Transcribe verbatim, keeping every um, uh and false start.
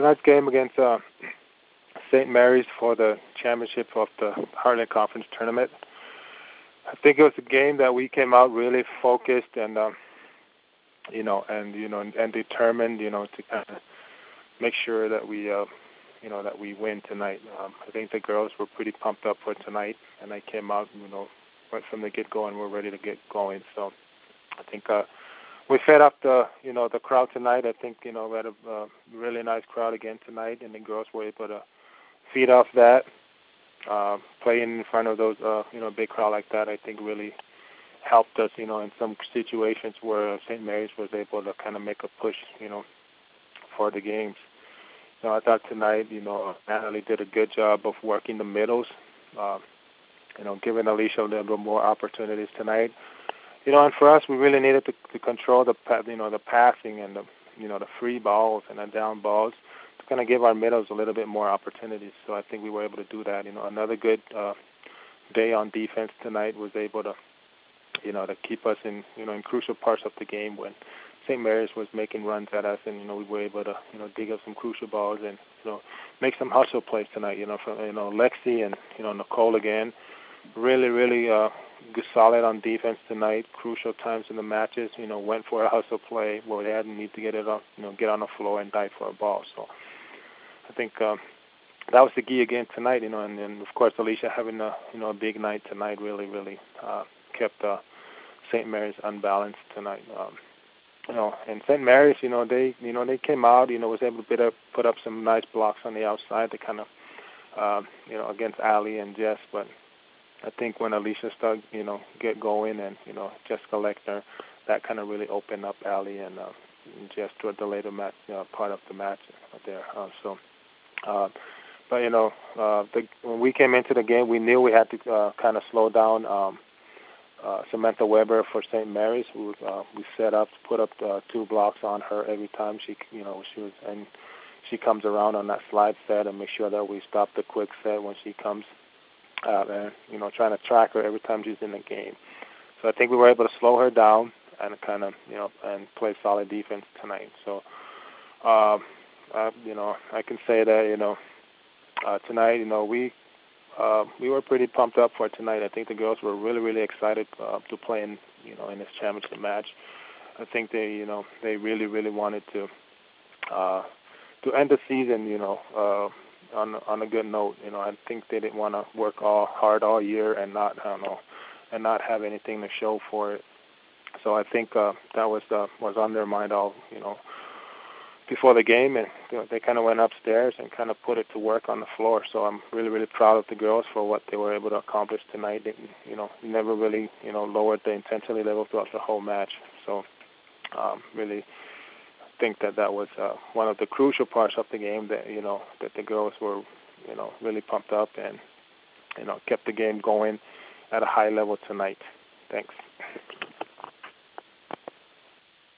tonight's game against uh, Saint Mary's for the championship of the Heartland Conference tournament. I think it was a game that we came out really focused and, um, you know, and you know, and, and determined, you know, to kind of make sure that we, uh, you know, that we win tonight. Um, I think the girls were pretty pumped up for tonight, and they came out, you know, right from the get-go, and we're ready to get going. So I think uh, we fed up the, you know, the crowd tonight. I think, you know, we had a uh, really nice crowd again tonight, and the girls were able to feed off that. Uh, playing in front of those, uh, you know, big crowd like that, I think really helped us, you know, in some situations where Saint Mary's was able to kind of make a push, you know, for the games. You know, I thought tonight, you know, Natalie did a good job of working the middles, uh, you know, giving Alicia a little bit more opportunities tonight. You know, and for us, we really needed to, to control the, you know, the passing and the, you know, the free balls and the down balls to kind of give our middles a little bit more opportunities. So I think we were able to do that. You know, another good uh, day on defense tonight was able to, you know, to keep us in, you know, in crucial parts of the game when Saint Mary's was making runs at us, and you know we were able to, you know, dig up some crucial balls and, you know, make some hustle plays tonight. You know, from you know Lexi and you know Nicole again, really, really uh, good, solid on defense tonight. Crucial times in the matches, you know, went for a hustle play where they hadn't need to get it on, you know, get on the floor and dive for a ball. So I think um, that was the key again tonight. You know, and then of course Alicia having a, you know, a big night tonight really, really uh, kept uh, Saint Mary's unbalanced tonight. Um, You know, and Saint Mary's, you know, they, you know, they came out, you know, was able to put up, put up some nice blocks on the outside to kind of, uh, you know, against Allie and Jess. But I think when Alicia started, you know, get going and, you know, Jessica Lechner, that kind of really opened up Allie and uh, Jess toward the later match, you know, part of the match there. Uh, so, uh, but, you know, uh, the, when we came into the game, we knew we had to uh, kind of slow down um, Uh, Samantha Weber for Saint Mary's. We, uh, we set up, put up uh, two blocks on her every time she, you know, she was, and she comes around on that slide set and make sure that we stop the quick set when she comes, uh, and you know, trying to track her every time she's in the game. So I think we were able to slow her down and kind of, you know, and play solid defense tonight. So, uh, uh, you know, I can say that, you know, uh, tonight, you know, we. Uh, we were pretty pumped up for tonight. I think the girls were really, really excited uh, to play in, you know, in this championship match. I think they, you know, they really, really wanted to uh, to end the season, you know, uh, on on a good note. You know, I think they didn't want to work all hard all year and not, I don't know, and not have anything to show for it. So I think uh, that was uh, was on their mind all, you know, before the game, and you know, they kind of went upstairs and kind of put it to work on the floor. So I'm really, really proud of the girls for what they were able to accomplish tonight. They, you know, never really, you know, lowered the intensity level throughout the whole match. So um, really think that that was uh, one of the crucial parts of the game that, you know, that the girls were, you know, really pumped up and, you know, kept the game going at a high level tonight. Thanks.